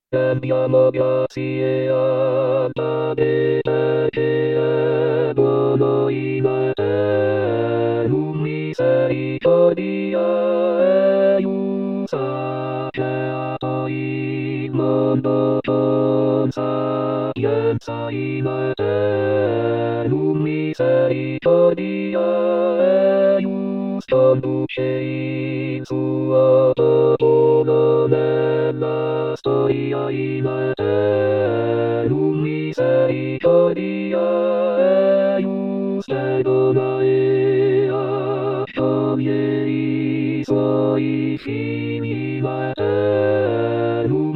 Andiamo grazie a Davide che è buono in eterno misericordia e usa creato il mondo con sapienza in eterno misericordia e conduce il suo popolo nella storia in eterno misericordia e dona e accoglie i suoi figli in eterno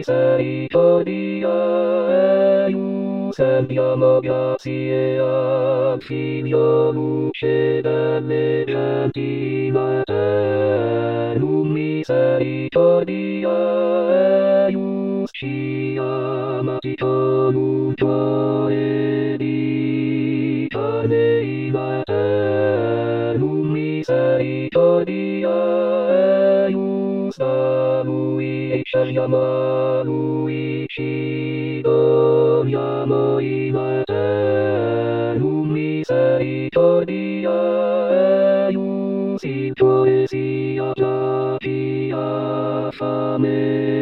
misericordia e rendiamo grazie al Figlio luce delle genti in eterno misericordia e ci amati con un cuore di carne in eterno misericordia e da lui scegliamo a lui ci doniamo in eterno misericordia e si poesia già chi ha fame